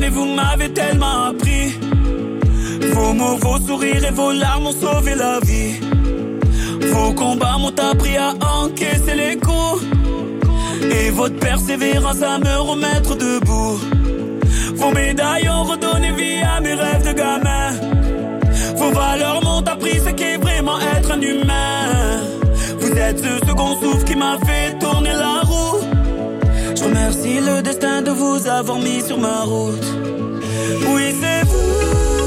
et vous m'avez tellement appris. Vos mots, vos sourires et vos larmes ont sauvé la vie. Vos combats m'ont appris à encaisser les coups. Et votre persévérance à me remettre debout. Vos médailles ont redonné vie à mes rêves de gamin. Vos valeurs m'ont appris ce qu'est vraiment être un humain. Vous êtes ce second souffle qui m'a fait tourner la roue. Je remercie le destin de vous avoir mis sur ma route. Oui, c'est vous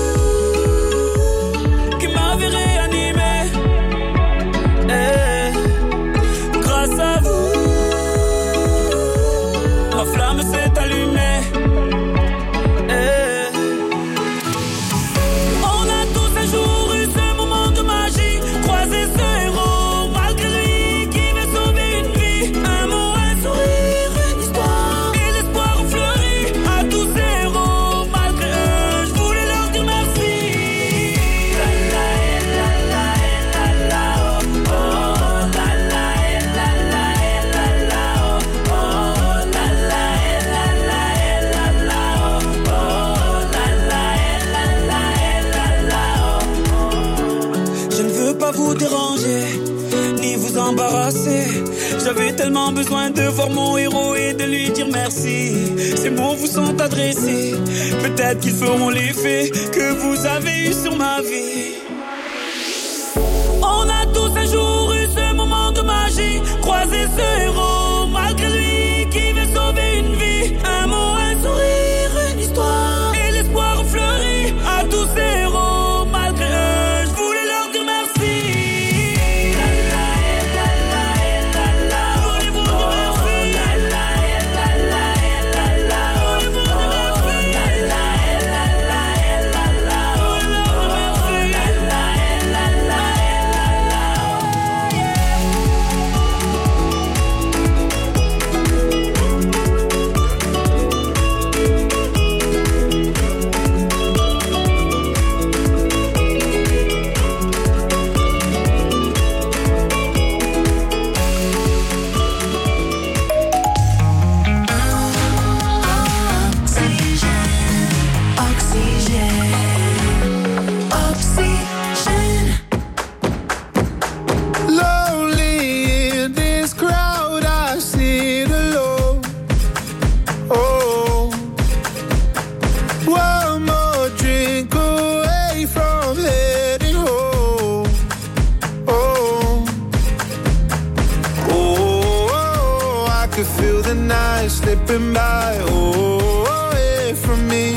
qui m'avez réanimé. Grâce à vous, ma flamme s'est allumée. On a tous un jour eu ce moment de magie, croisé ce héros, malgré lui qui veut sauver une vie. Un mot, un sourire, une histoire, et l'espoir fleuri. À tous ces héros, malgré eux, je voulais leur dire merci. La la la la la la oh, oh la la la la la la oh, oh la la la la la la oh, oh la la la la la oh. Je ne veux pas vous déranger, ni vous embarrasser. J'avais tellement besoin de voir mon héros et de lui dire merci. Ces mots vous sont adressés, peut-être qu'ils feront l'effet que vous avez eu sur ma vie. On a tous un jour eu ce moment de magie, croisé ce héros, malgré lui qui veut sauver une vie. Un mot, un sourire, une histoire, et l'espoir fleuri. À tous ces héros, malgré eux, je voulais leur dire merci. La la la la la la, voulez vous dire merci. La la la la la la, voulez vous dire merci. La la la la la la, voulez leur dire merci. La la la la la Lonely in this crowd, I sit alone. Oh, one more drink away from heading home. Oh, oh, I could feel the night slipping by. Oh, away from me.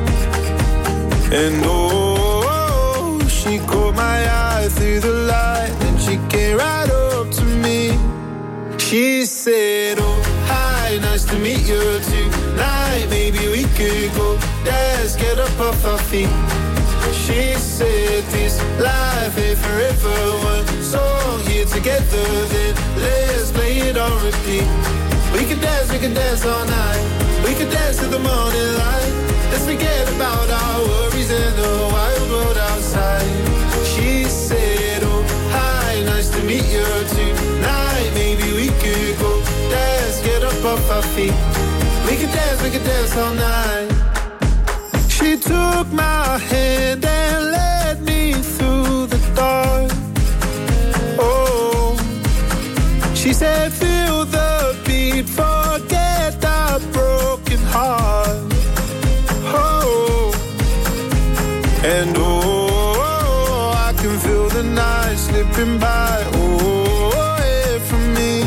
And oh, she caught my eye through the light, and she came right up to me. She said, oh, hi, nice to meet you tonight. Maybe we could go dance, get up off our feet. She said, this life ain't forever. One song here together, then let's play it on repeat. We can dance all night. We can dance till the morning light. Let's forget about our worries and the wild world outside. She said, oh, hi, nice to meet you tonight. Maybe we could go dance, get up off our feet. We can dance all night. She took my hand and led me through the dark. Oh, she said, feel the beat, forget our broken heart. Oh, and oh, I can feel the night slipping by. Oh, away from me.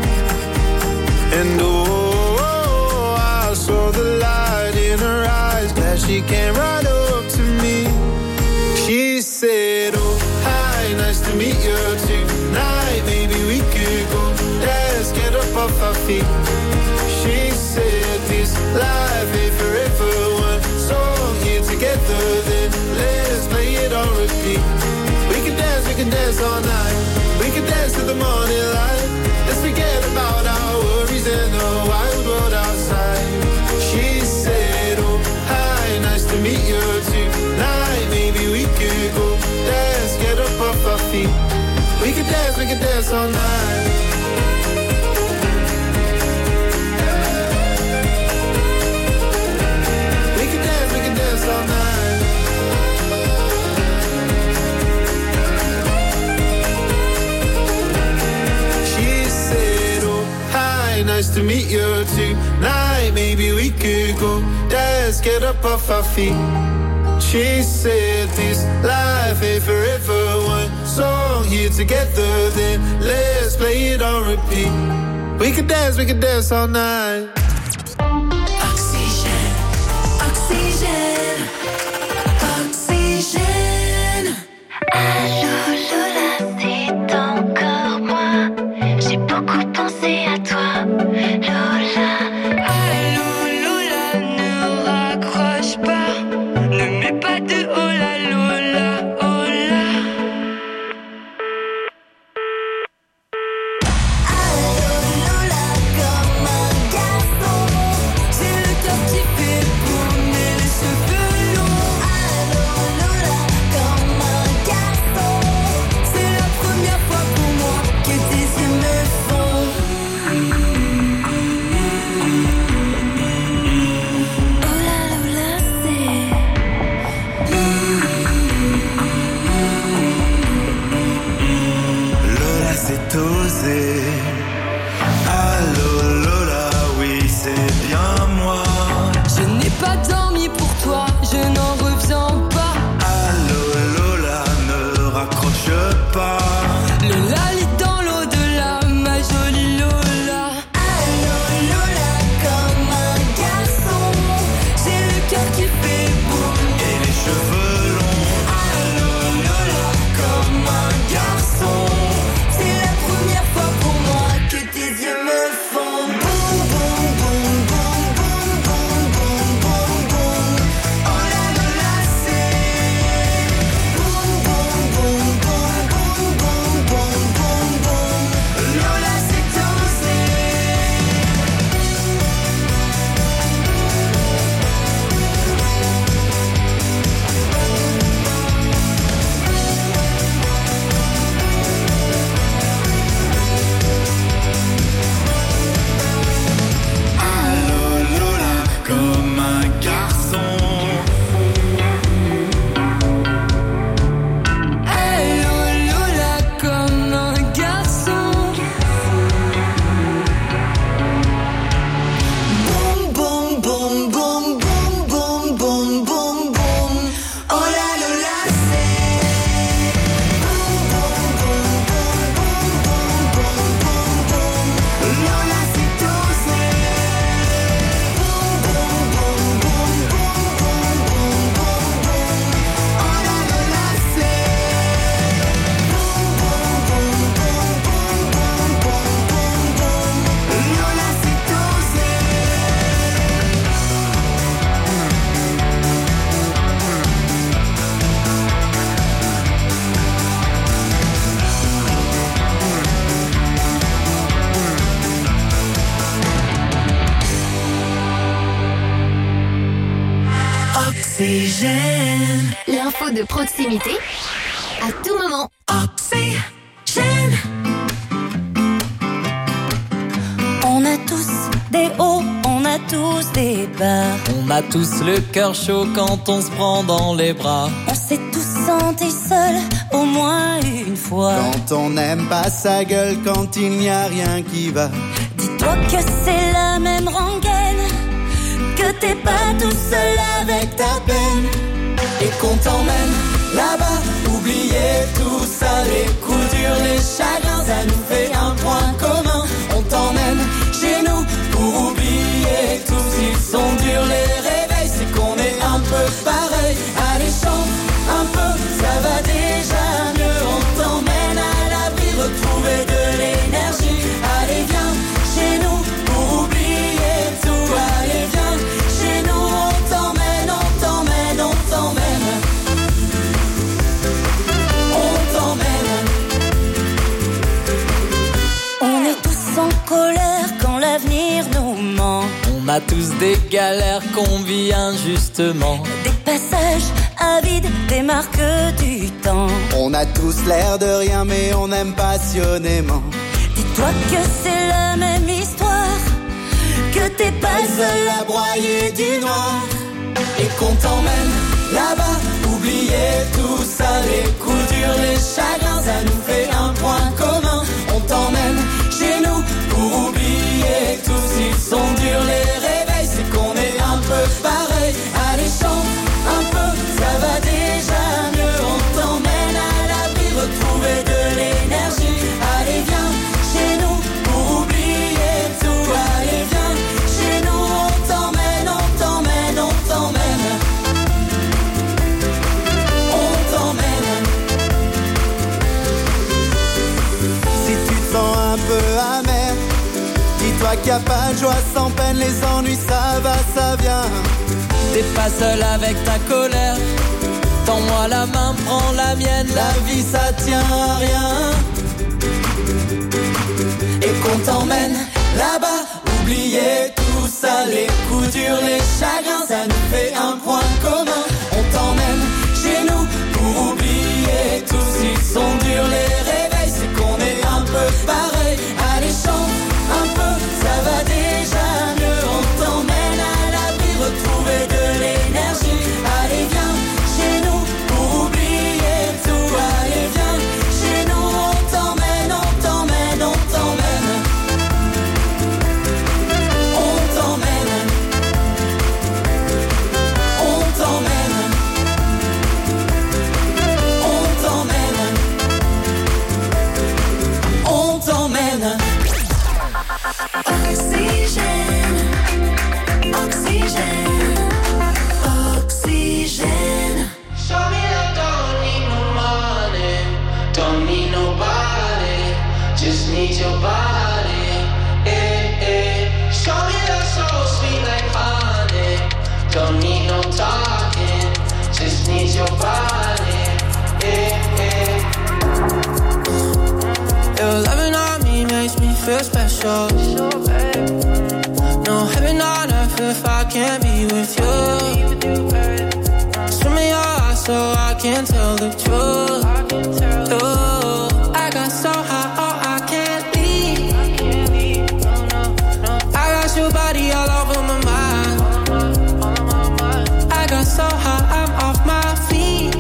And oh, I saw the light in her eyes. Glad she came right up to me. She said, oh, hi, nice to meet you tonight. Maybe we could go dance, get up off our feet. She said, this life ain't forever. One song here together, then let's play it on repeat. We can dance all night. We can dance till the morning light. Let's forget about our worries and the wild world outside. She said, oh, hi, nice to meet you tonight. Maybe we could go dance, get up off our feet. We can dance all night. We can to meet you tonight. Maybe we could go, let's get up off our feet. She said this life ain't forever. One song here together, then let's play it on repeat. We could dance all night. Oxygène, oxygène, oxygène. Allô Lola, c'est encore moi. J'ai beaucoup pensé à toi, Lola. Allô Lola, ne raccroche pas. Ne mets pas de hola Lola, hola. Allô Lola, comme un garçon. J'ai le cœur qui fait tourner les cheveux longs. Allô Lola, comme un garçon. C'est la première fois pour moi que tes yeux me font. Oh là Lola, c'est Lola, c'est osé. Allô Lola, oui c'est bien moi. Je n'ai pas dormi pour toi, je n'en reviens pas. Allô Lola, ne raccroche pas. Le lali dans l'au-delà, ma jolie Lola. Allô Lola, comme un garçon. J'ai le cœur qui fait boum. Et les cheveux longs. Allô Lola, comme un garçon. C'est la première fois pour moi que tes yeux me font boum boum boum boum boum boum boum boum boum. Oh là Lola, c'est boum boum boum boum boum boum boum boum boum. Lola, c'est osé. Allô Lola, comme un garçon. Allô Lola, comme un garçon. Boum boum boum boum boum boum boum boum boum. Oh là Lola, c'est boum boum boum boum boum boum boum boum boum. Lola, c'est osé. Boum boum boum boum boum boum boum boum boum. Oh là Lola, c'est boum boum boum boum boum boum boum boum boum. Lola, c'est osé. Oxygène, L'info de proximité à tout moment. oxygène. On a tous des hauts, on a tous des bas. On a tous le cœur chaud quand on se prend dans les bras. On s'est tous sentis seuls au moins une fois. Quand on n'aime pas sa gueule, quand il n'y a rien qui va. Dis-toi que c'est la même rengaine, que t'es pas tout seul avec ta peine. Et qu'on t'emmène là-bas, oublier tout ça, les coups durs, les chagrins, ça nous fait un point commun. On t'emmène chez nous pour oublier tout. S'ils sont durs les réveils, c'est qu'on est un peu pareil. Allez chante un peu, ça va déjà mieux. On t'emmène à l'abri, retrouver de l'énergie. Allez viens chez nous pour oublier tout. Allez viens chez nous, on t'emmène, on t'emmène, on t'emmène. On t'emmène. On est tous en colère quand l'avenir nous ment. On a tous des galères qu'on vit injustement. Des passages avides, des marques du temps. On a tous l'air de rien, mais on aime passionnément. Dis-toi que c'est la même histoire, que t'es pas le seul à broyer du noir. Et qu'on t'emmène là-bas, oublier tout ça, les coups durs, les chagrins, ça nous fait un point commun. On t'emmène chez nous pour oublier tout. y a pas de joie sans peine, les ennuis ça va, ça vient. T'es pas seul avec ta colère. Tends-moi la main, prends la mienne. La vie ça tient à rien. Et qu'on t'emmène là-bas. Oubliez tout ça, les coups durs, les chagrins. Ça nous fait un point commun. On t'emmène chez nous pour oublier tout. S'ils sont durs les réveils, c'est qu'on est un peu pareil. Allez chante un peu, ça va déjà mieux. On t'emmène à l'abri, retrouver de l'énergie. Allez viens chez nous pour oublier tout. Allez viens chez nous, on t'emmène, on t'emmène, on t'emmène. On t'emmène. On t'emmène. On t'emmène. On t'emmène. Oxygène, oxygène, oxygène. Show me that don't need no money, don't need nobody, just need your body. Eh, eh. Show me that soul sweet like honey, don't need no talking, just need your body. Eh, eh. Your loving on me makes me feel special. No heaven on earth if I can't be with you. Swim in your eyes so I can tell the truth. Ooh, I got so high, oh I can't leave. I got your body all over my mind. I got so high, I'm off my feet.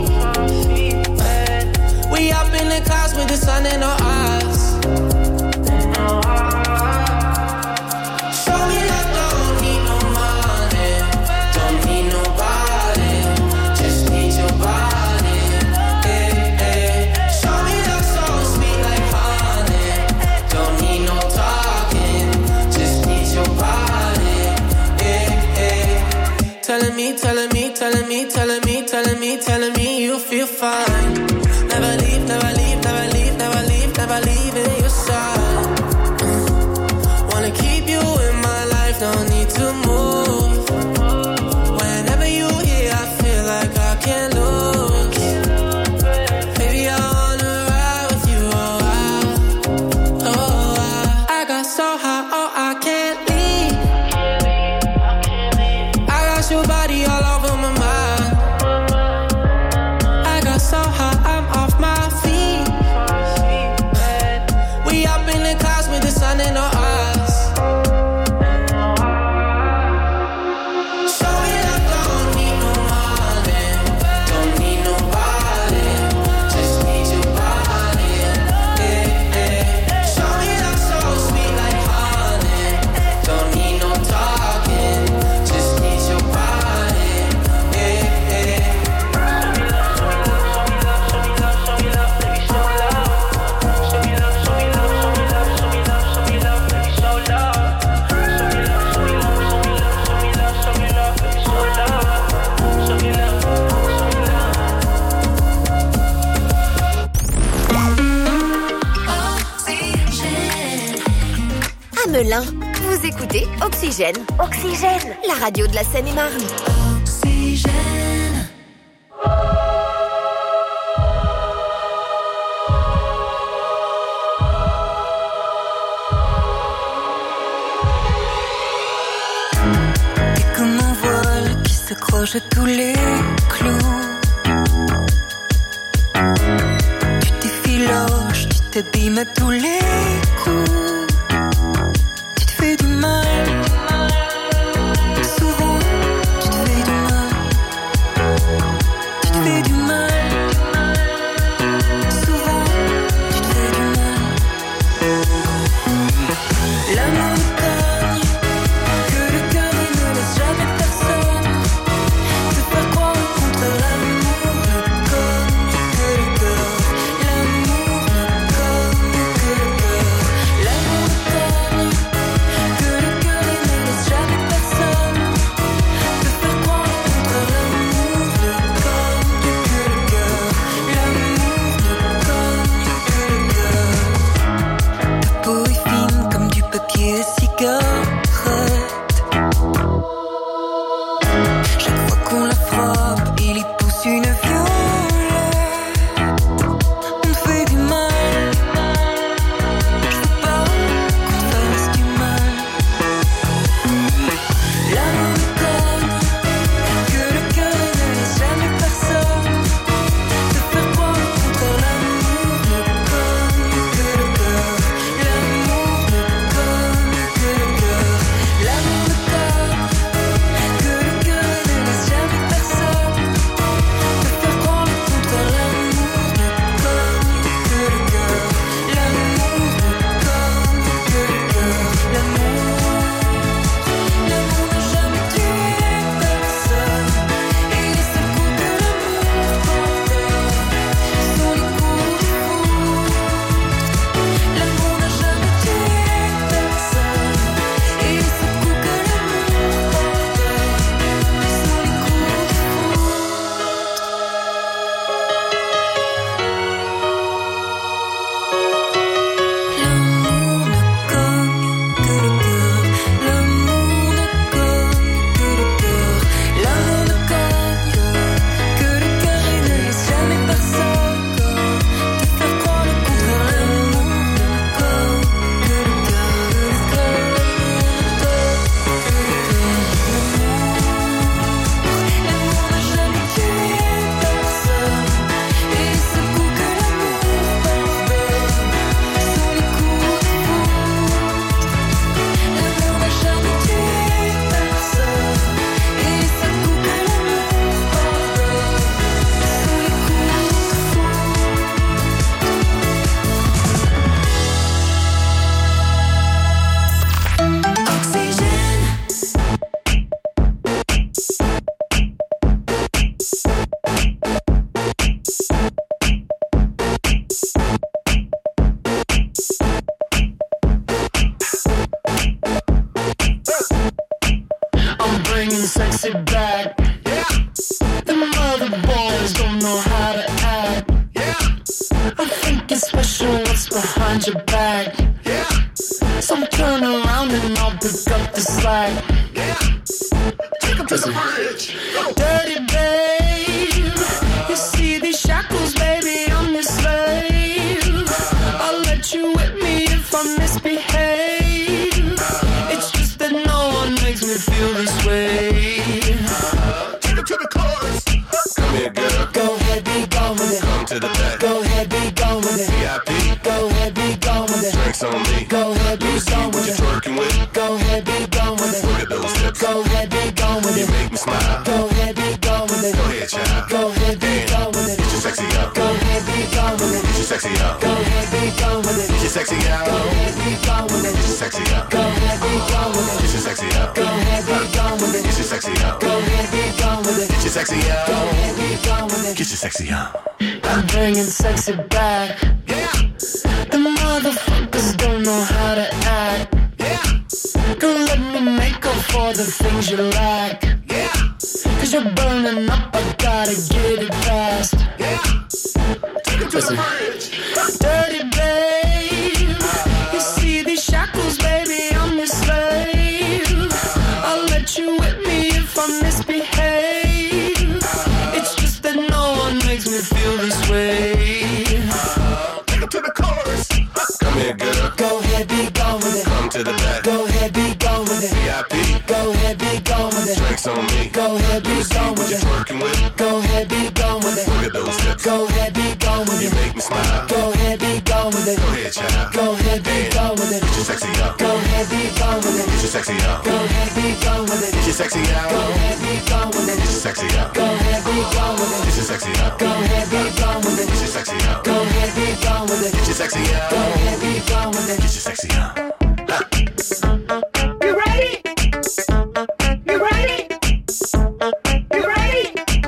We up in the clouds with the sun in our eyes. Show me that don't need no money, don't need nobody, just need your body. Eh, eh. Show me that soul sweet like honey, don't need no talking, just need your body. Eh, eh. Telling me, telling me, telling me, telling me, telling me, telling me you feel fine. Never leave, never leave, never leave, never leave, never leave in your side. Wanna keep you in my life, no need to move. Whenever you here, I feel like I can't lose. Baby, I wanna ride with you, I got so high, oh I can't leave. I got your body all over my mind. I got so high, I'm off my feet. We up in the clouds with the sun in our eyes. Show me that don't need no money, don't need nobody, just need your body. Eh, eh. Show me that soul sweet like honey, don't need no talking, just need your body. Eh, eh. À Melun, vous écoutez Oxygène. Oxygène, la radio de la Seine-et-Marne. Oxygène. T'es comme un voile qui s'accroche à tous les clous. Tu t'effiloches, tu t'abîmes à tous les coups. Tu te fais du mal. Souvent, tu te fais du mal. Tu te fais du mal. Souvent, tu te fais du mal. La montagne que le cœur ne laisse jamais personne te faire croire contre l'amour ne cogne que le cœur. L'amour ne cogne que le got your back. Yeah. So turn around and I'll pick up the slack. Yeah. Take him to the bridge. Dirty babe. You see these shackles, baby, I'm your slave. I'll let you whip me if I misbehave. It's just that no one makes me feel this way. Take him to the chorus. Come here, girl. Go ahead, be gone with it. Come to the back. Go ahead, be gone with it. VIP. Go ahead, be gone with it. Drinks on me. Go ahead, be gone with it. Twerking with. Go ahead, be gone with it. Look at those hips. Go ahead, be gone with You it. make me smile. Go ahead, be gone with it. Go ahead, child. Go ahead, be gone with it. Get your sexy out. Go ahead, be gone with it. Get your sexy out. Go ahead, be gone with it. Get your sexy out. Go ahead, be gone with it. Get your sexy out. Go ahead, be gone with it. Get your sexy out. Go ahead, be gone with it. Get your sexy out. Go ahead, be gone with it. Get your sexy out. Go ahead, be gone with it. Get your sexy out. I'm bringing sexy back. Yeah. The motherfuckers don't know how to act. Yeah. Girl, let me make up for the things you lack. Yeah. Cause you're burning up, I gotta get it fast. Yeah. Take it to the bridge. Dirty babe. You see these shackles, baby, I'm your slave. I'll let you whip me if I misbehave. It's just that no one makes me feel this way. Take it to the chorus. Come here, girl. Go ahead, be gone with it. Come to the back. Go ahead, be gone with it. VIP. Go ahead, be gone with it. Drinks on me. Go ahead, be gone with it. Twerking with. Go ahead, be gone with it. Look at those hips. Go ahead, be gone with You it. make me smile. Go ahead, be gone with it. Go ahead, child. Go ahead, be gone with it. Get your sexy out. Go ahead, be gone with it. Get your sexy out. Go ahead, be gone with it. Get your sexy out. Go ahead, be gone with it. Get your sexy out. Go ahead, be gone with it. Get your sexy out. Go ahead, be gone with it. Get your sexy out. Go ahead, be gone with it. Get your sexy out. Go ahead, be gone with it. Get your sexy out. You ready? You ready? You ready?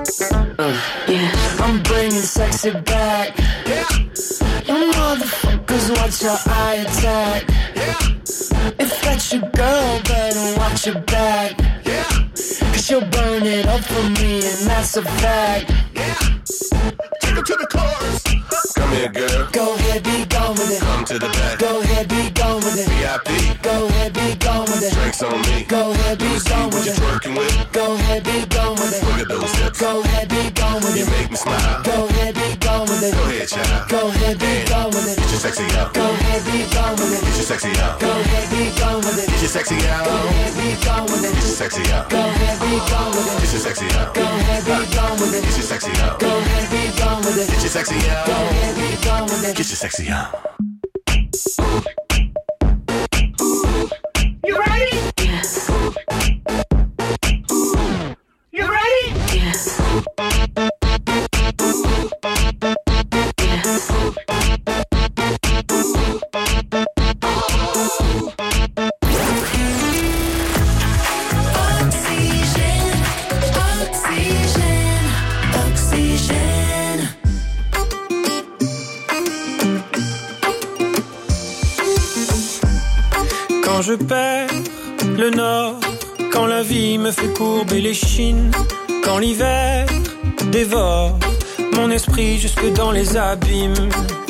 Yeah. I'm bringing sexy back. Yeah. You motherfuckers, watch your eye attack. Yeah. If that's your girl, better watch your back. Yeah. Cause she'll burn it up for me, and that's a fact. Yeah. Take it to the chorus. Come here, girl. Go ahead, be gone with it. Come to the back. Go ahead, be gone with it. VIP. Go ahead, be gone with it. Drinks on me. Go ahead, be gone with You it. twerking with. Go ahead, be gone with it. Look at those hips. Go ahead, be gone with You it. make me smile. Go ahead, be gone with it. Go ahead, child. Go ahead, be gone with it. Get your sexy out. Go ahead, be gone with it. Get your sexy out. Go ahead, be gone with it. Get your sexy out. Go ahead, be gone with it. Get your sexy out. Go ahead, be gone with it. Get your sexy out. Go ahead, be gone with it. Get your sexy out. Go ahead, be gone with it. Get your sexy out. Go ahead, be gone with it. Get your sexy out. You ready? Yes. You ready? Yes. Quand je perds le nord, quand la vie me fait courber les chines, quand l'hiver dévore mon esprit jusque dans les abîmes.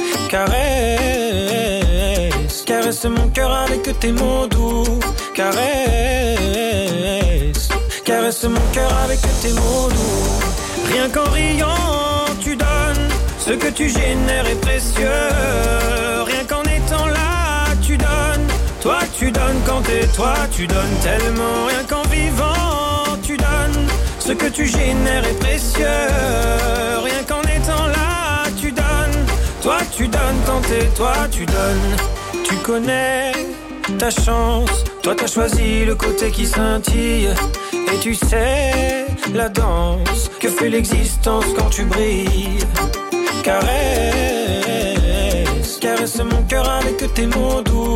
Caresse, caresse mon cœur avec tes mots doux. Caresse, caresse mon cœur avec tes mots doux. Rien qu'en riant tu donnes, ce que tu génères est précieux. Rien qu'en étant là tu donnes. Toi tu donnes quand t'es toi, tu donnes tellement. Rien qu'en vivant tu donnes, ce que tu génères est précieux. Rien qu'en étant là tu donnes. Toi tu donnes quand t'es toi, tu donnes. Tu connais ta chance, toi t'as choisi le côté qui scintille. Et tu sais la danse que fait l'existence quand tu brilles. Caresse, caresse mon cœur avec tes mots doux.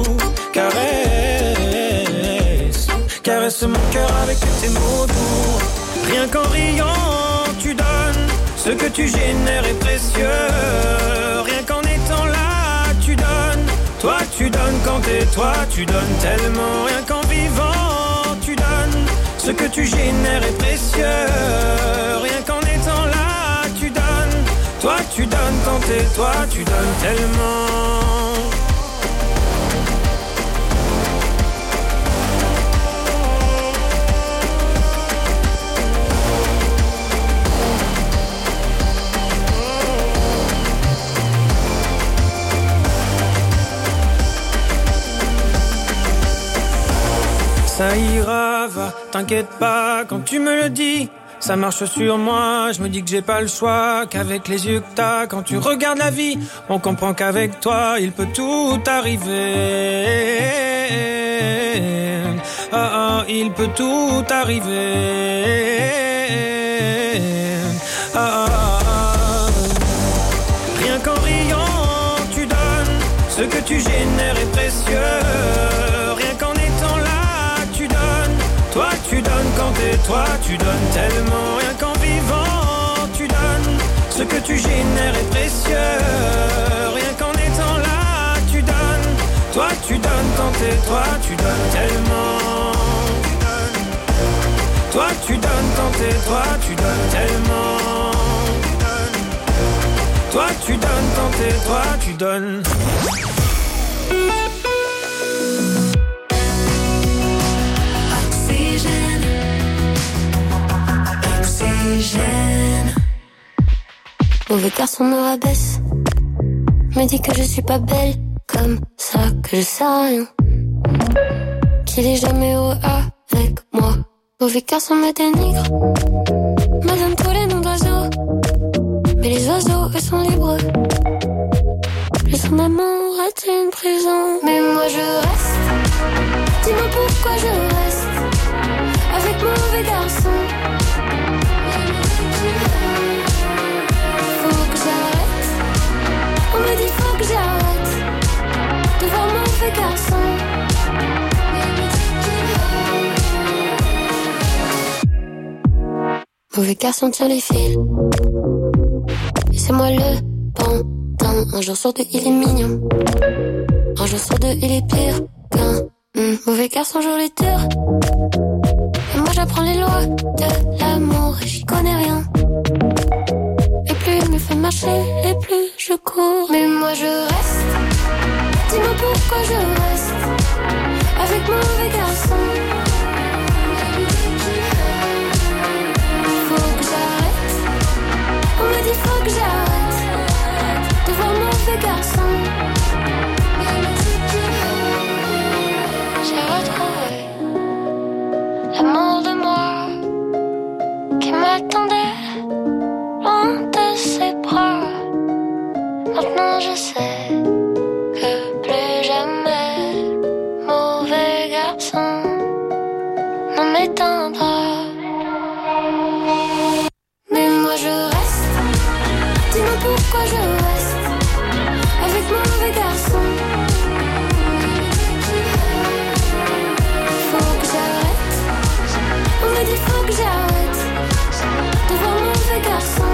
Caresse, caresse mon cœur avec tes mots doux. Rien qu'en riant tu donnes, ce que tu génères est précieux. Rien qu'en étant là tu donnes. Toi tu donnes quand t'es toi, tu donnes tellement. Rien qu'en vivant tu donnes, ce que tu génères est précieux. Rien qu'en étant là tu donnes. Toi tu donnes quand t'es toi, tu donnes tellement. t'inquiète pas quand tu me le dis. Ça marche sur moi, je me dis que j'ai pas le choix, qu'avec les yeux que t'as, quand tu regardes la vie, on comprend qu'avec toi, il peut tout arriver. Ah, ah, il peut tout arriver. Ah, ah, ah. Rien qu'en riant, tu donnes, ce que tu génères est précieux. Rien qu'en étant là, tu donnes. Toi tu donnes quand t'es toi, tu donnes tellement. Rien qu'en vivant, tu donnes. Ce que tu génères est précieux. Rien qu'en étant là, tu donnes. Toi tu donnes quand t'es toi, tu donnes tellement. Toi tu donnes quand t'es toi, tu donnes tellement. Toi tu donnes quand t'es toi, tu donnes. Mauvais garçon me rabaisse, me dit que je suis pas belle, comme ça que je sais rien, qu'il est jamais heureux avec moi. Mauvais garçon me dénigre, me donne tous les noms d'oiseaux, mais les oiseaux eux sont libres. Plus son amour est une prison, mais moi je reste. Dis-moi pourquoi je reste avec mauvais garçon. On me dit faut que j'arrête de voir mauvais garçon. Mauvais garçon tire les fils, et c'est moi le pantin. Un jour sur deux il est mignon, un jour sur deux il est pire qu'un mauvais garçon joue les tours. Et moi j'apprends les lois de l'amour et j'y connais rien. Et plus il me fait marcher, et plus je cours. Mais moi je reste. Dis-moi pourquoi je reste avec mauvais garçon. Faut que j'arrête. On me dit faut que j'arrête de voir mauvais garçon. J'ai retrouvé l'amour de moi qui m'attendait loin de ses bras. Maintenant je sais que plus jamais mauvais garçon ne m'éteindra. Mais moi je reste. Dis-moi pourquoi je reste avec mauvais garçon. Faut que j'arrête. On me dit faut que j'arrête de voir mauvais garçon.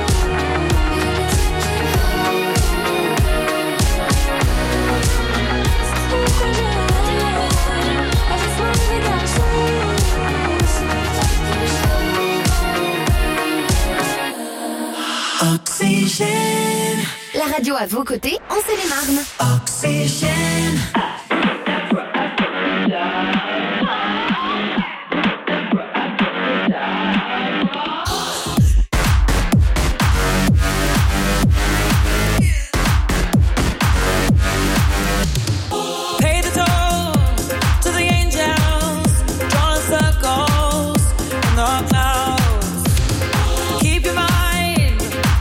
Oxygène. La radio à vos côtés, en Seine-et-Marne. Oxygène.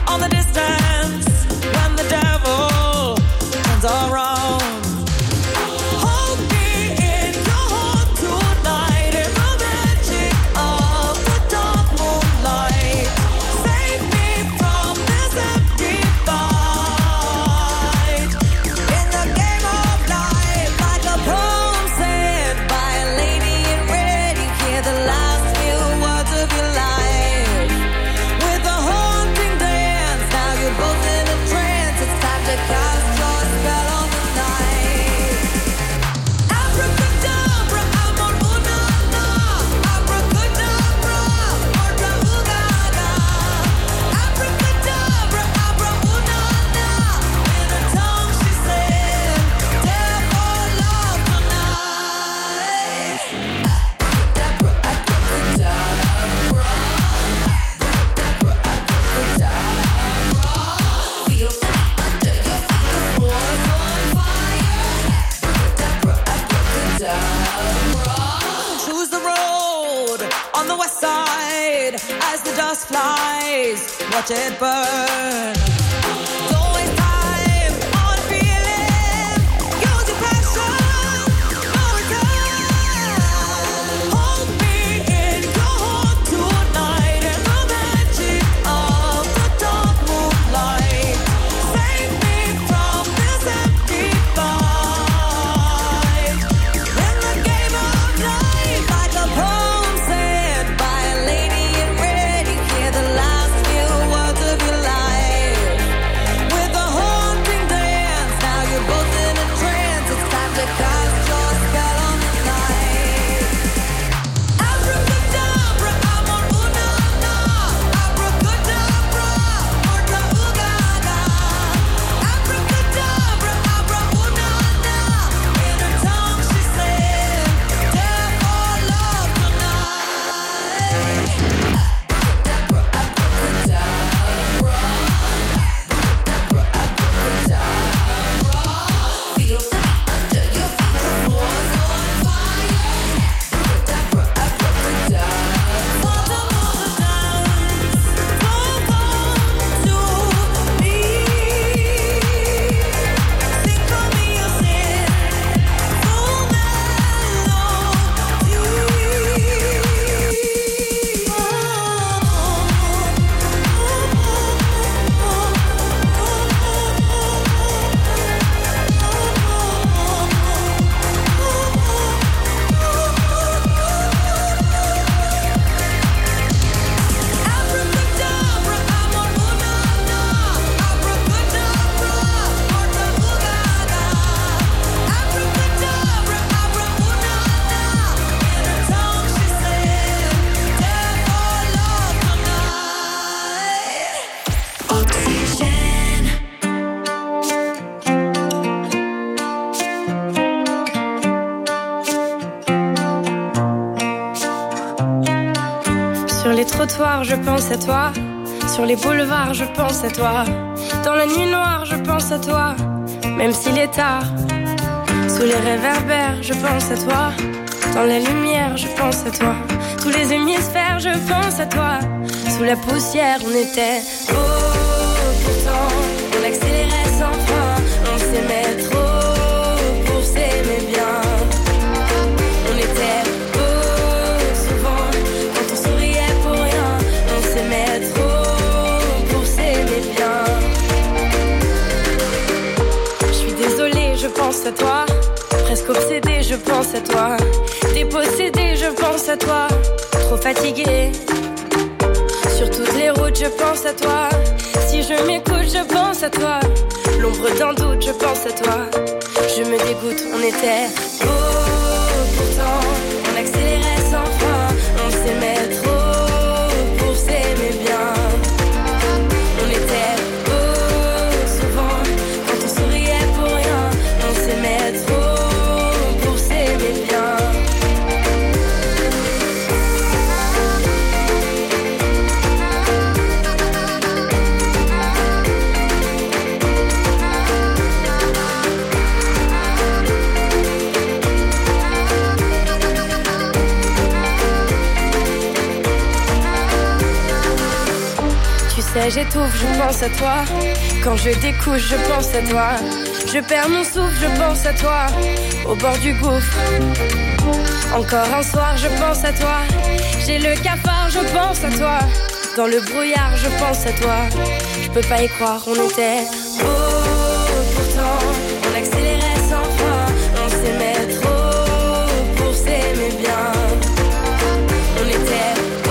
All wrong. watch it burn. Don't waste time on feeling. Use your passion for return. Hold me in your heart tonight in the magic of the dark moonlight. Save me from this empty fight. In the game of life, like a poem said by a lady in red, you hear the last few words of your life. With a haunting dance, now you're both in a trance. It's time to cast your spell on the night. Abracadabra, amor, una-na. Abracadabra, morta ugada. Abracadabra, abra, una-na. In her tongue she said, death or love tonight. Sur les trottoirs, je pense à toi. Sur les boulevards, je pense à toi. Dans la nuit noire, je pense à toi. Même s'il est tard. Sous les réverbères, je pense à toi. Dans la lumière, je pense à toi. Tous les hémisphères, je pense à toi. Sous la poussière, on était beau. Pourtant, on accélérait sans frein. On s'aimait trop pour s'aimer bien. On était beau souvent quand on souriait pour rien. On s'aimait trop pour s'aimer bien. Je suis désolée, je pense à toi. Presque obsédée, je pense à toi. Dépossédée, je pense à toi. Trop fatiguée. Sur toutes les routes, je pense à toi. Si je m'écoute, je pense à toi. L'ombre d'un doute, je pense à toi. Je me dégoûte, on était beau. Pourtant, on accélérait sans frein. On s'aimait trop pour s'aimer bien. On était beau souvent quand on souriait pour rien. On s'aimait trop pour s'aimer bien. J'étouffe, je pense à toi. Quand je découche, je pense à toi. Je perds mon souffle, je pense à toi. Au bord du gouffre. Encore un soir, je pense à toi. J'ai le cafard, je pense à toi. Dans le brouillard, je pense à toi. Je peux pas y croire, on était beau. Pourtant, on accélérait sans frein. On s'aimait trop pour s'aimer bien. On était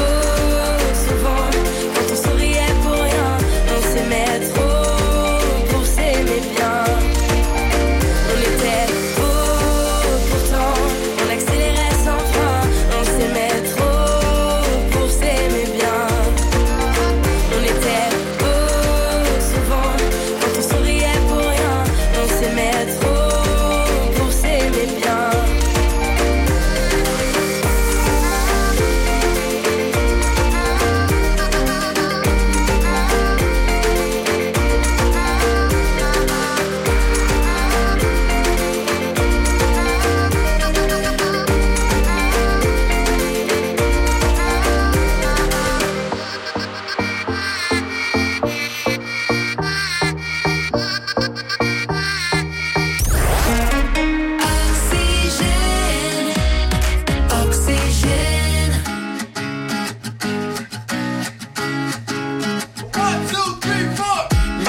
trop pour s'aimer bien. On était beau, pourtant on accélérait sans frein. On s'aimait trop pour s'aimer bien. On était beau souvent quand on souriait pour rien. On s'aimait trop.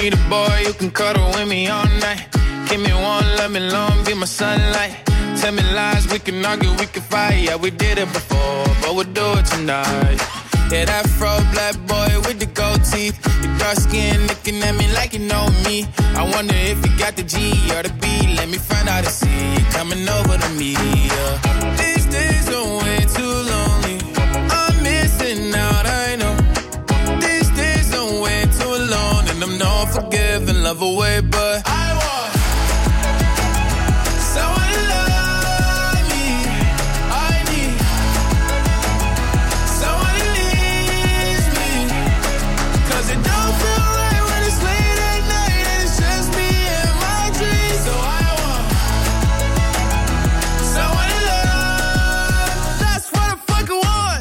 need a boy who can cuddle with me all night. Give me one, love me long, be my sunlight. Tell me lies, we can argue, we can fight. Yeah, we did it before, but we'll do it tonight. Yeah, that fro black boy with the gold teeth. Your dark skin looking at me like you know me. I wonder if you got the G or the B. Let me find out and see you coming over to me. Yeah. These days are way too lonely. I'm missing out, I know. These days are way too alone, and I'm not forgiving, love away, but I want someone to love me. I need someone who needs me. 'Cause it don't feel right when it's late at night and it's just me and my dreams. So I want someone to love. That's what I fucking want.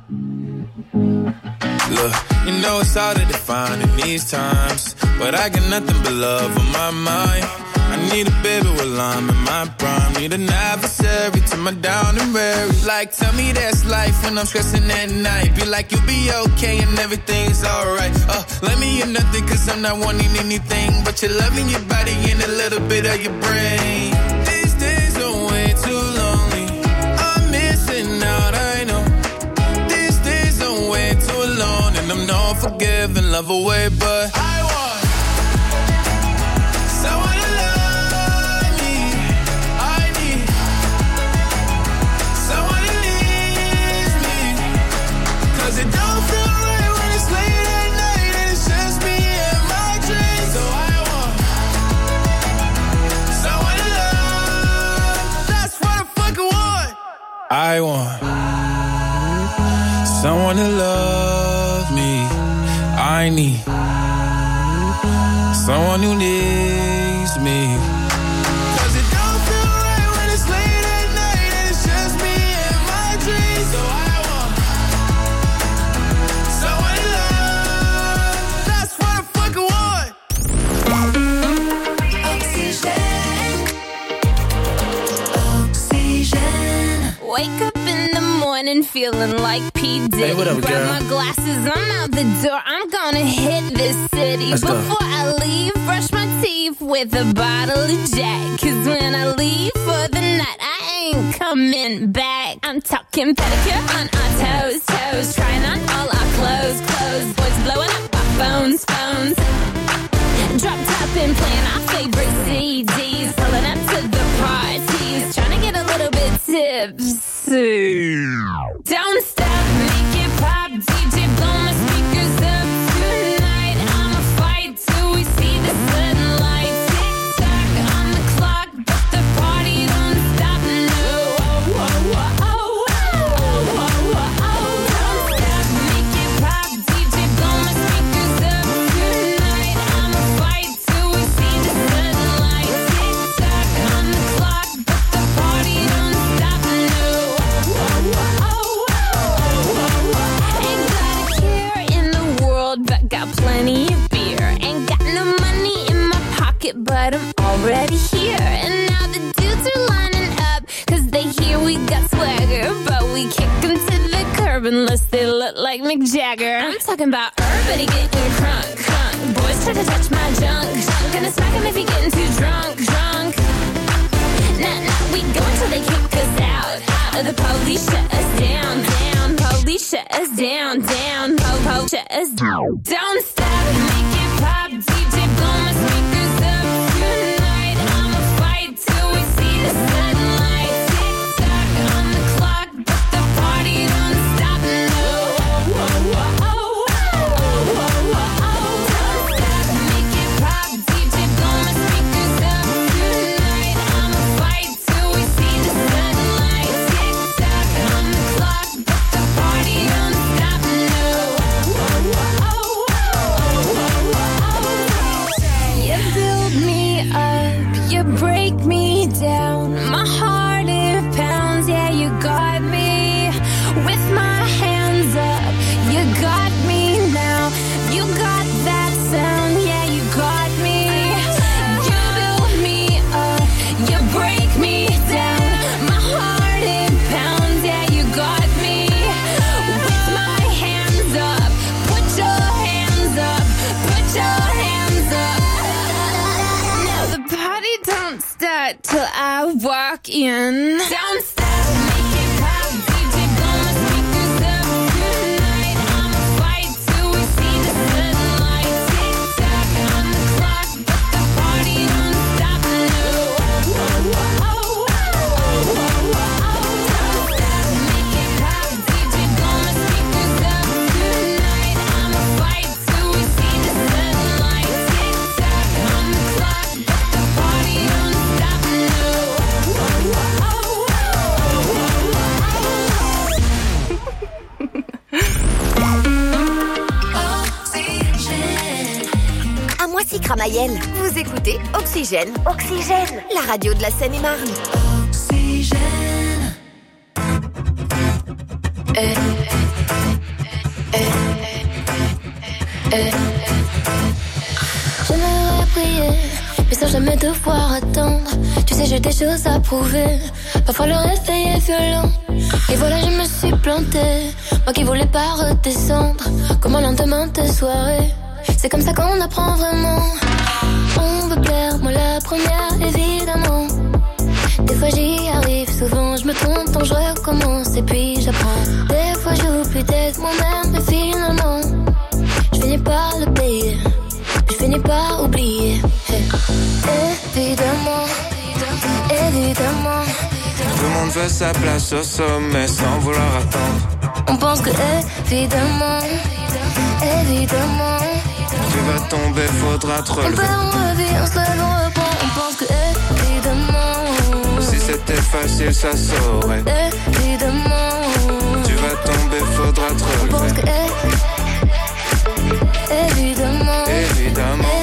Look, you know it's hard to define in these times, but I got nothing but love on my mind. I need a baby while I'm in my prime. Need an adversary to my down and weary. Like, tell me that's life when I'm stressing at night. Be like, you'll be okay and everything's alright. Let me hear nothing 'cause I'm not wanting anything but your love in your body and a little bit of your brain. These days are way too lonely. I'm missing out, I know. These days are way too alone, and I'm not forgiving, love away, but I want someone to love me. I need someone who needs me. 'Cause it don't feel right when it's late at night and it's just me and my dreams. So I want someone to love. That's what I fucking want. I want someone to love me. I need someone who needs me. 'Cause it don't feel right when it's late at night and it's just me and my dreams. So I want someone to love. That's what I fucking want. Oxygène. Oxygène. Wake up in the morning feeling like P. Diddy. Hey, what up, Grab girl? my glasses, I'm out the door. I'm gonna hit this city. Let's go. Before I leave, brush my teeth with a bottle of Jack. 'Cause when I leave for the night, I ain't coming back. I'm talking pedicure on our toes, toes. Trying on all our clothes, clothes. Boys blowing up our phones, phones. Drop top and playing our favorite CDs. Pulling up to the parties. Trying to get a little bit tipsy. Don't stop, make it pop. DJ, blow my speakers up tonight. I'ma fight till we see the sunlight. Tick tock on the clock, but the party don't stop. No, oh, oh, oh, oh, oh, oh, oh, oh. Don't stop, make it pop. DJ, blow my speakers up tonight. I'ma fight till we see the sunlight. Tick tock on the clock, but the party don't stop. No, oh, oh, oh, oh, oh. Ain't got a care in the world, but got plenty of beer. Ain't got no money in my pocket, but I'm already here. And now the dudes are lining up, 'cause they hear we got swagger. But we kick them to the curb unless they look like Mick Jagger. I'm talking about everybody getting crunk, crunk. Boys try to touch my junk, junk. Gonna smack him if he getting too drunk, drunk. Nah, nah, we go until they kick us out, out. Or the police shut us down, down. Police shut us down, down. Po, shut us down. Don't stop, make it pop. DJ, blow my speakers up tonight. I'ma fight till we see the sunlight. Tick tock on the clock, but the party don't stop. No, oh, oh, oh, oh, oh, oh, oh, oh. Don't stop, make it pop. DJ, blow my speakers up tonight. I'ma fight till we see the sunlight. Tick tock on the clock, but the party don't stop. No, oh, oh, oh, oh, Don't start till I walk in. Don't stop, make it pop, DJ blow my speakers up tonight. I'ma fight till we see the sunlight. Tick tock on the clock, but the party don't stop. No. Make it pop, DJ blow my speakers up tonight. I'ma fight till we see the sunlight. Tick tock on the clock, but the party don't stop. No. À Moissy Cramayel, vous écoutez Oxygène. Oxygène, la radio de la Seine-et-Marne. Oxygène. J'aimerais prier, mais sans jamais devoir attendre. Tu sais, j'ai des choses à prouver. Parfois le réveil est violent. Et voilà, je me suis plantée. Moi qui voulais pas redescendre. Comme un lendemain de soirée. C'est comme ça qu'on apprend vraiment. On veut plaire, moi la première, évidemment. Des fois j'y arrive, souvent je me trompe, donc je recommence et puis j'apprends. Des fois j'oublie d'être moi-même, mais finalement je finis par le payer. Je finis par oublier. Évidemment, évidemment. Tout le monde veut sa place au sommet sans vouloir attendre. On pense que évidemment, évidemment. Tu vas tomber, faudra te On relever. perd, on revit, on se lève, on reprend. On pense que évidemment. Si c'était facile, ça saurait. Évidemment. Tu vas tomber, faudra te On pense relever. que évidemment. Évidemment.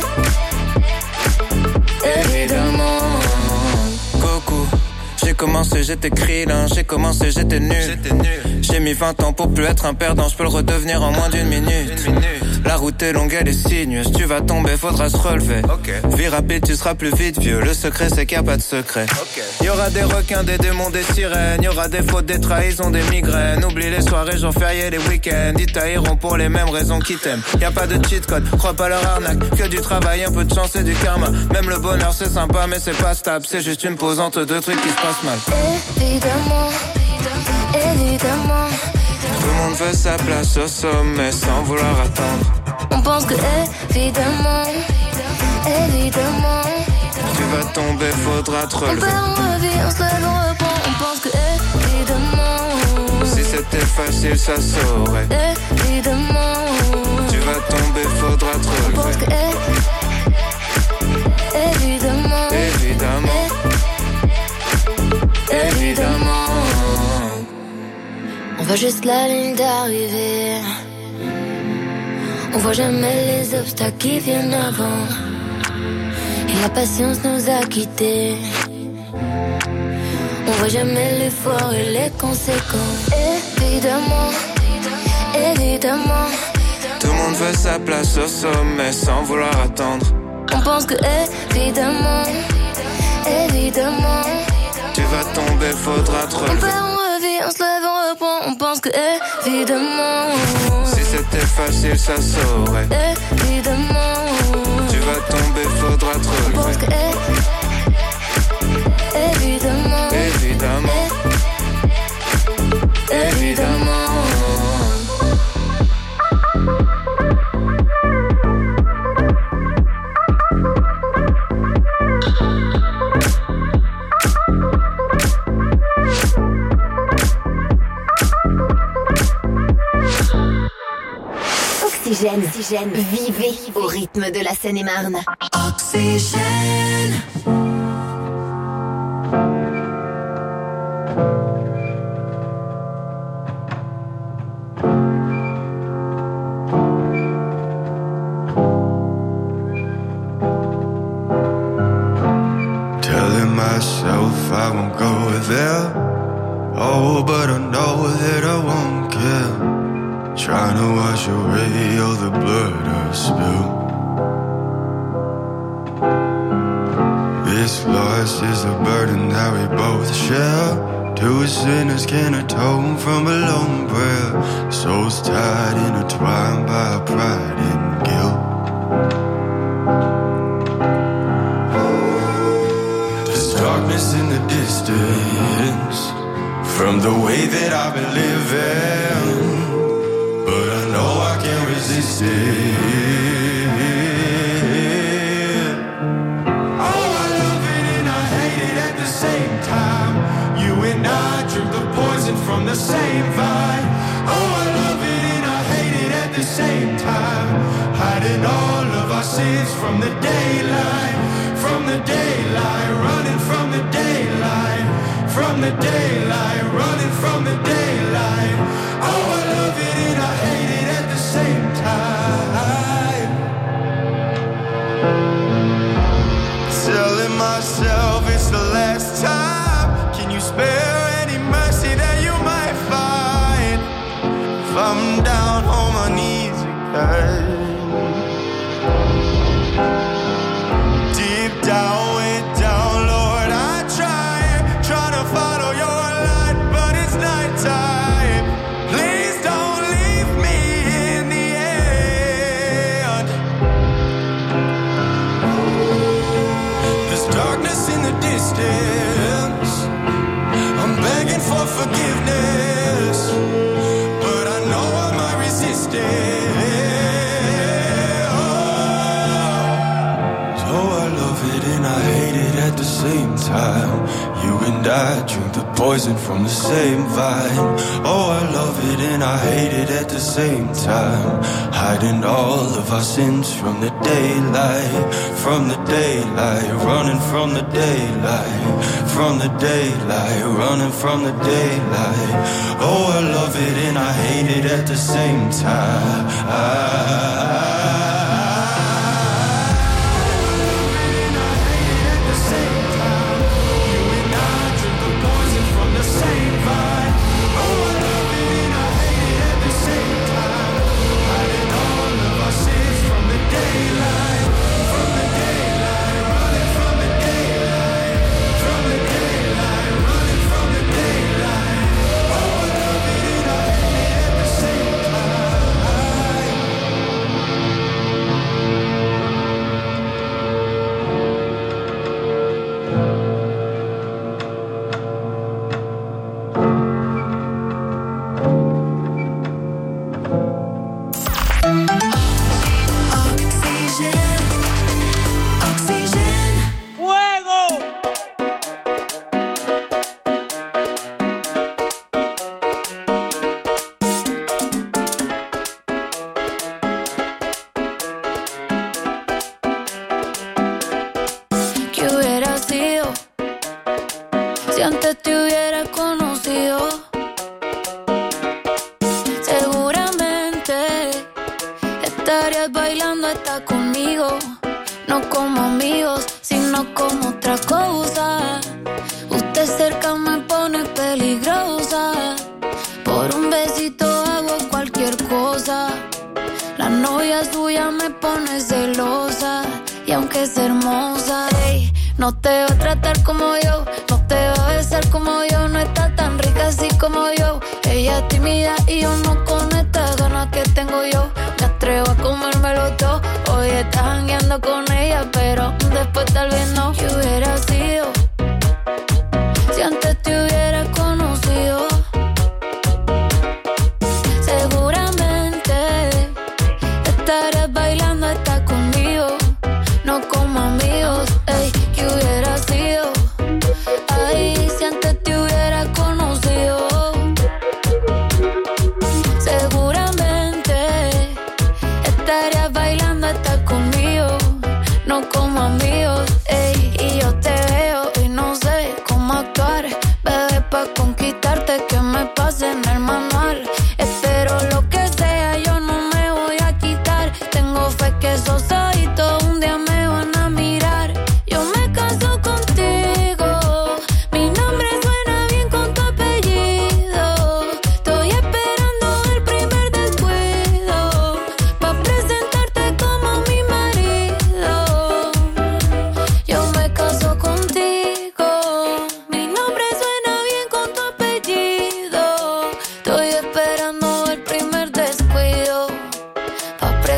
Évidemment. Goku. J'ai commencé, j'étais krillin, j'ai commencé, j'étais nul. J'ai mis 20 ans pour plus être un perdant, je peux le redevenir en moins d'une minute. La route est longue, elle est sinueuse, tu vas tomber, faudra se relever. Vie rapide, tu seras plus vite vieux, le secret c'est qu'il n'y a pas de secret. Y'aura des requins, des démons, des sirènes, y'aura des fautes, des trahisons, des migraines. Oublie les soirées, jours fériés, les week-ends, ils tailleront pour les mêmes raisons qu'ils t'aiment. Y a pas de cheat code, crois pas leur arnaque, que du travail, un peu de chance et du karma. Même le bonheur c'est sympa mais c'est pas stable, c'est juste une pause entre deux trucs qui se passent mal. Évidemment, évidemment. Tout le monde veut sa place au sommet sans vouloir attendre. On pense que évidemment, évidemment. Tu vas tomber, faudra te On relever. perd, on revit, on se lève, on reprend. On pense que évidemment. Si c'était facile, ça saurait. Évidemment. Tu vas tomber, faudra te On pense que relever. évidemment. Évidemment. Évidemment. On voit juste la ligne d'arrivée. On voit jamais les obstacles qui viennent avant. Et la patience nous a quittés. On voit jamais l'effort et les conséquences. Évidemment, évidemment. Tout le monde veut sa place au sommet sans vouloir attendre. On pense que évidemment, évidemment. Tu vas tomber, faudra te On relever. perd, on revit, on se lève, on reprend. On pense que évidemment. Si c'était facile, ça saurait. Évidemment. Tu vas tomber, faudra te On pense que relever. évidemment. Évidemment. Évidemment. Oxygène, Oxygène, vivez au rythme de la Seine-et-Marne. Oxygène. Telling myself I won't go there. Oh, but I know that I won't care. Trying to wash away all the blood I spilled. This loss is a burden that we both share. Two sinners can atone from a lone prayer. Souls tied, intertwined by pride and guilt. distance from the way that I've been living, but I know I can't resist it. Oh, I love it and I hate it at the same time. You and I drink the poison from the same vine. Oh, I love it and I hate it at the same time. Hiding all of our sins from the daylight, from the daylight, running from the daylight, from the daylight, running from the daylight. Oh, I love it and I hate it at the same time. Telling myself it's the last time. Can you spare any mercy that you might find? If I'm down on my knees again, deep down, way down, Lord, I try to follow your light, but it's nighttime. Please don't leave me in the end. There's darkness in the distance. I'm begging for forgiveness, but I know I might resist it. Oh, I love it and I hate it at the same time. You and I drink the poison from the same vine. Oh, I love it and I hate it at the same time. Hiding all of our sins from the daylight, from the daylight, running from the daylight, from the daylight, running from the daylight. Oh, I love it and I hate it at the same time.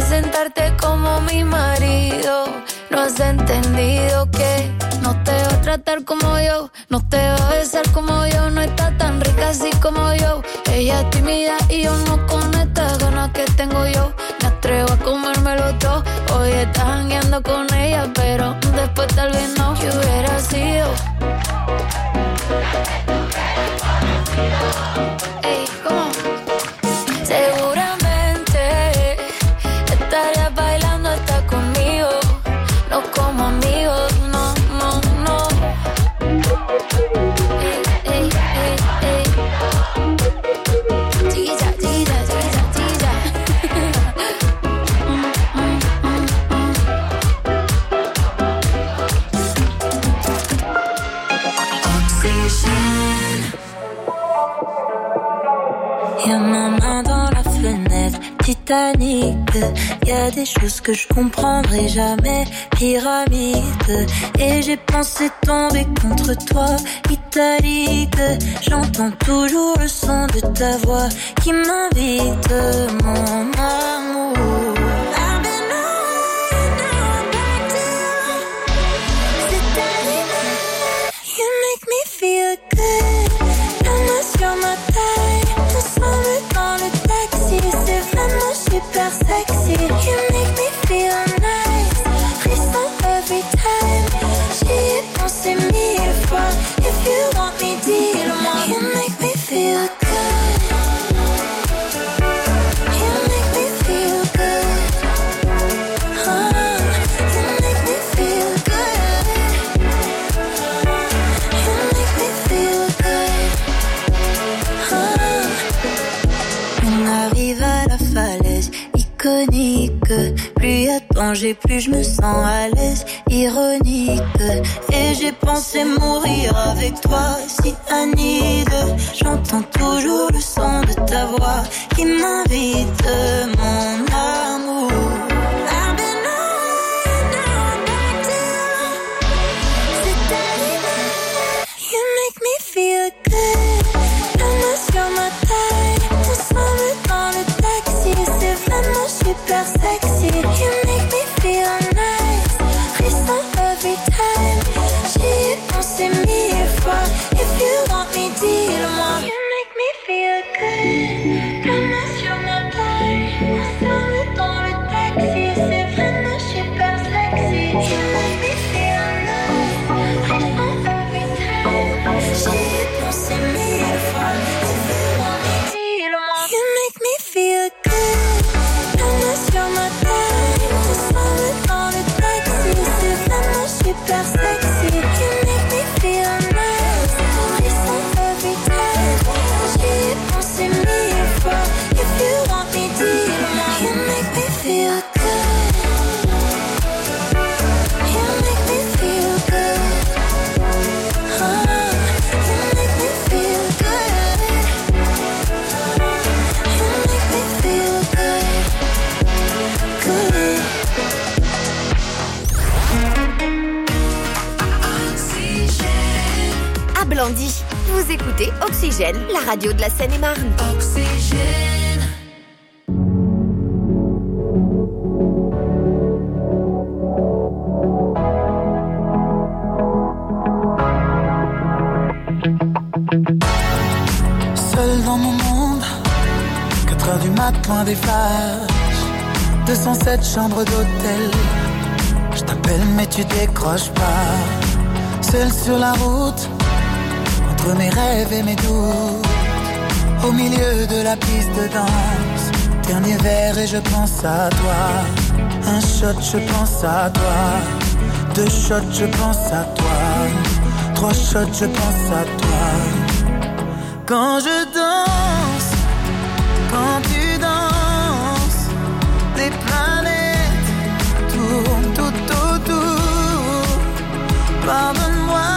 como mi marido. No has entendido que no te va a tratar tratar como yo, no te va a besar como yo, no está tan rica así como yo. Ella es tímida y yo no con estas ganas que tengo yo. Me atrevo a comérmelo todo. Hoy estás jangueando con ella, pero después tal vez no. ¿Qué hubiera sido? Ey, ¿cómo? Seguramente estarías bailando hasta conmigo, no como amigos, no, no, no. Ey, ey, ey, ey. Chiquilla, chiquilla, chiquilla, chiquilla. Y'a ma main dans la fenêtre, Titanic. Y'a des choses que je comprendrai jamais, pyramide. Et j'ai pensé tomber contre toi, italique. J'entends toujours le son de ta voix qui m'invite, mon amour. I've been away, now I'm back to you. C'est arrivé, you make me feel good. La main sur ma taille, ensemble dans le taxi, c'est vraiment super sexy. You make me feel nice, frisson every time. J'y ai pensé 1000 fois. If you want me, dis-le-moi. You make me feel good. You make me feel good. Oh, you make me feel good. You make me feel good. On arrive à la falaise iconique. Plus y a danger, plus je me sens à l'aise. Ironique. Et j'ai pensé mourir avec toi, si Anide. J'entends toujours le son de ta voix qui m'invite, mon amour. I've been away, now I'm back to you. C'est arrivé, you make me feel good. La main sur ma taille, ensemble dans le taxi, c'est vraiment super sexy. You make me feel nice, frisson every time. J'y ai pensé 1000 fois. If you want me, dis-le-moi. You make me feel good. La main sur ma taille, ensemble dans le taxi, c'est vraiment super sexy. You make me feel nice, frisson every time. J'y ai pensé 1000 fois. If you want me, dis-le-moi. You make me feel good. La main sur ma taille, ensemble dans le taxi, c'est vraiment super sexy. You make me feel nice, frisson every time. J'y ai pensé 1000 fois. If you want me, dis-le-moi. You make me feel good. You make me feel good. Oh, you make me feel good. You make me feel good. Good. À Blandy, vous écoutez Oxygène, la radio de la Seine-et-Marne. Oxygène. Seul dans mon monde, 4h du mat, loin des flashs. 207 chambres d'hôtel. Je t'appelle mais tu décroches pas. Seul sur la route, entre mes rêves et mes doutes. Au milieu de la piste de danse. Dernier verre et je pense à toi. Un shot, je pense à toi. 2 shots, je pense à toi. 3 shots, je pense à toi. Quand je danse, quand tu danses, les planètes tournent tout autour. Pardonne-moi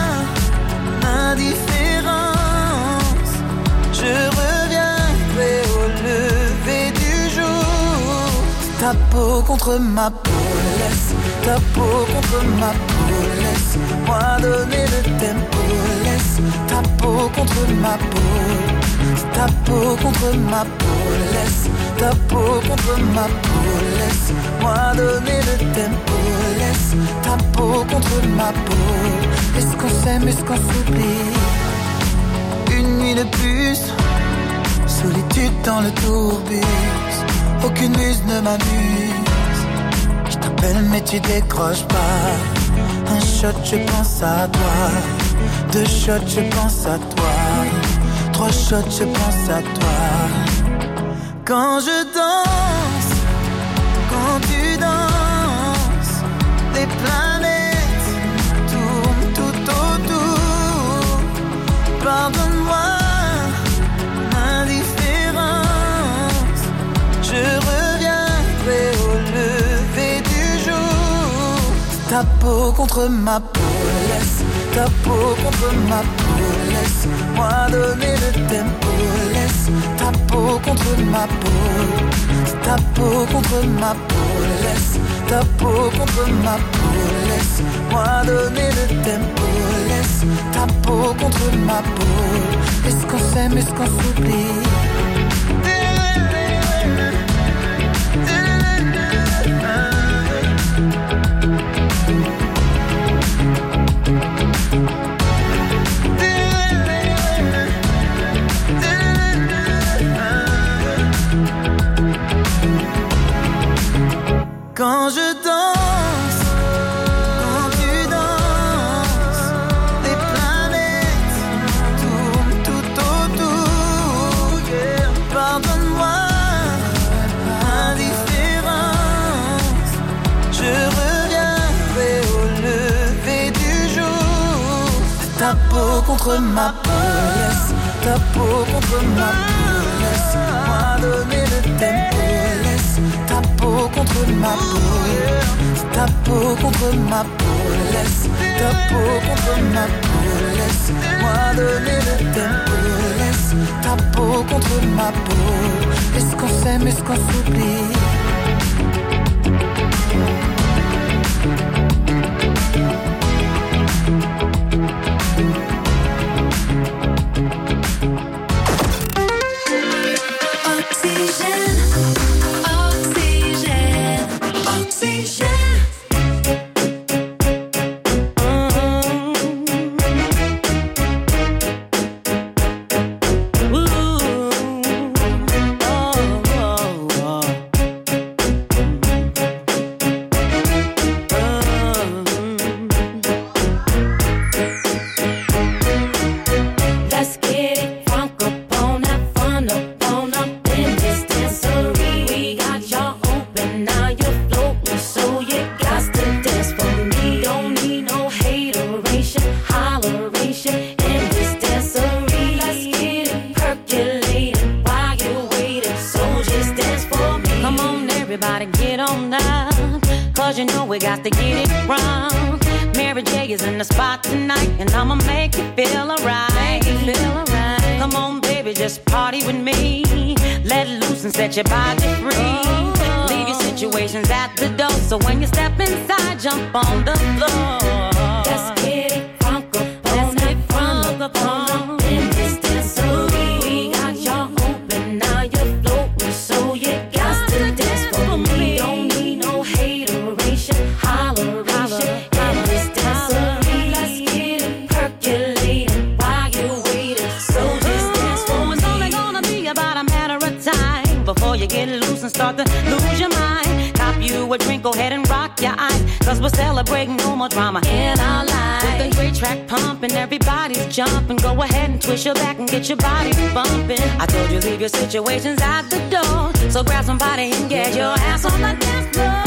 l'indifférence, je reviendrai au lever du jour. Ta peau contre ma peau, laisse ta peau contre ma peau, laisse-moi donner le tempo, laisse ta peau contre ma peau, ta peau contre ma peau, laisse ta peau contre ma peau, laisse-moi donner le tempo, laisse ta peau contre ma peau, Est-ce qu'on s'aime, est-ce qu'on s'oublie? Une nuit de plus, solitude dans le tourbus. Aucune muse ne m'amuse. Je t'appelle mais tu décroches pas. Un shot, je pense à toi. 2 shots, je pense à toi. 3 shots, je pense à toi. Quand je danse, quand tu danses, les planètes tournent tout autour. Pardonne-moi l'indifférence, je reviendrai au lever du jour. Ta peau contre ma peau, laisse ta peau contre ma peau, laisse-moi donner le tempo, laisse ta peau contre ma peau, ta peau contre ma peau, laisse ta peau contre ma peau, laisse-moi donner le tempo, laisse ta peau contre ma peau. Est-ce qu'on s'aime, est-ce qu'on s'oublie? Quand je danse, quand tu danses, les planètes tournent tout autour. Yeah. Pardonne-moi l'indifférence, je reviendrai au lever du jour. Ta peau contre ma peau, laisse ta peau contre ma peau, laisse-moi donner le tempo, laisse ta peau contre ma peau, ta peau contre ma peau, laisse ta peau contre ma peau, laisse-moi donner le tempo, laisse ta peau contre ma peau. Est-ce qu'on s'aime, est-ce qu'on s'oublie? Your body free. Leave your situations at the door. So when you step inside, jump on the floor. Let's get it crunk up on it, crunk up on in this dancery. We got y'all open, now you're floating, so you got to dance for me. Don't need no hateration, holleration in this dancery. Let's get it percolating while you're waiting. So just dance for me. It's only gonna be about a matter of time before you get loose and start to lose your mind. Cop you a drink, go ahead and rock your eyes, cause we're celebrating no more drama in our lives. With the great track pumping, everybody's jumping. Go ahead and twist your back and get your body bumping. I told you leave your situations at the door, so grab somebody and get your ass on the dance floor.